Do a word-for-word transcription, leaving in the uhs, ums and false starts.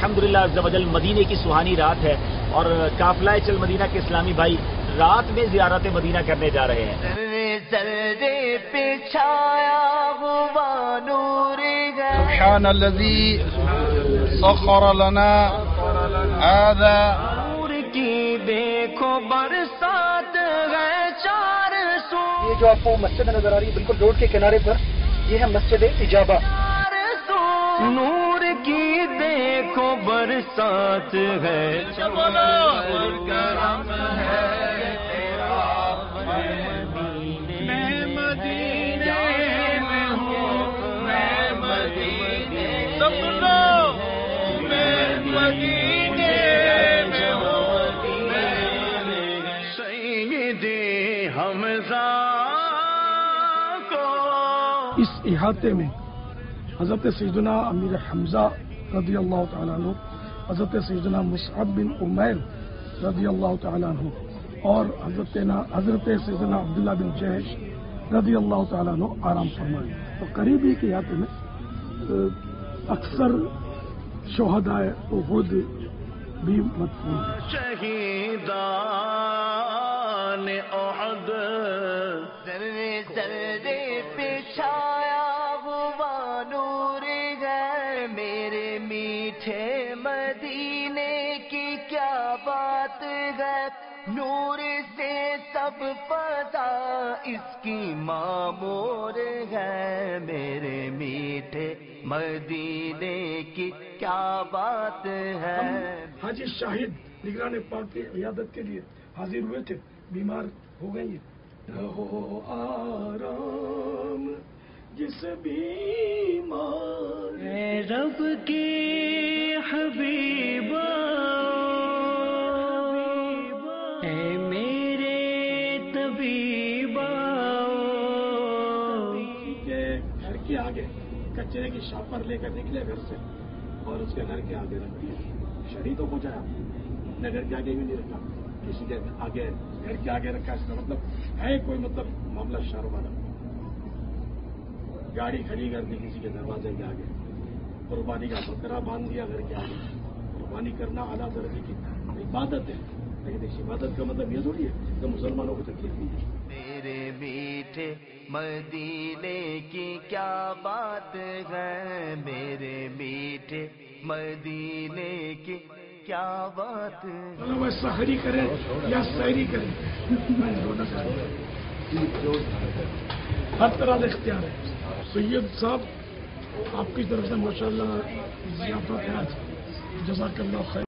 الحمدللہ عز و جل مدینے کی سہانی رات ہے اور قافلہ چل مدینہ کے اسلامی بھائی رات میں زیارت مدینہ کرنے جا رہے ہیں. سبحان الذی سخر لنا هذا. نور کی دیکھو برسات ہے چار سو. یہ جو آپ کو مسجد نظر آ رہی ہے بالکل روڈ کے کنارے پر، یہ ہے مسجد اجابہ. نور کی دیکھو برسات ہے. کرم ہے تیرا میں مدینے میں ہوں. میں مدینے میں مدینے میں ہوں. سیدی حمزہ کو اس احاطے میں حضرت سیدنا امیر حمزہ رضی اللہ تعالیٰ عنہ، حضرت سیدنا مصعب بن عمیر رضی اللہ تعالیٰ عنہ اور حضرت حضرت سیدنا عبداللہ بن جہش رضی اللہ تعالیٰ عنہ آرام فرمائے. تو قریب ہی کے احاطے میں اکثر شہدائے احد بھی مدفون ہیں. شہیدان احد ذرے ذرے پہ چھایا ہوا نور ہے. میرے میٹھے مدینے کی کیا بات ہے. نور سے سب فضا اس کی معمور ہے. میرے میٹھے مدینے کی کیا بات ہے. حاجی شاہد نگران پاک کی عیادت کے لیے حاضر ہوئے تھے، بیمار ہو گئی. ہو آرام جس بیمار اے رب کی حبیبہ اے میرے طبیبہ. کے گھر کے آگے کچرے کی شاپر لے کر نکلے گھر سے اور اس کے گھر کے آگے رکھ دیا. شہید تو پہنچایا، اپنے گھر کے آگے بھی نہیں رکھا، کسی کے آگے گھر کے آگے رکھا. اس کا مطلب ہے کوئی مطلب معاملہ شر والا. گاڑی کھڑی کر دی کسی کے دروازے کے آگے، قربانی کا بکرا باندھ دیا گھر کے آگے. قربانی کرنا اعلیٰ درجے کی عبادت ہے، لیکن اس عبادت کا مطلب یہ تھوڑی ہے کہ مسلمانوں کو تکلیف نہیں ہے. میرے میٹھے مدینے کی کیا بات ہے. میرے میٹھے مدینے کی کیا بات ہے. وہ سحری کرے یا سحری کرے، میں دونوں ہر طرح کا اختیار ہے. سید صاحب آپ کی طرف سے ماشاءاللہ ضیافت ہے. جزاک اللہ خیر.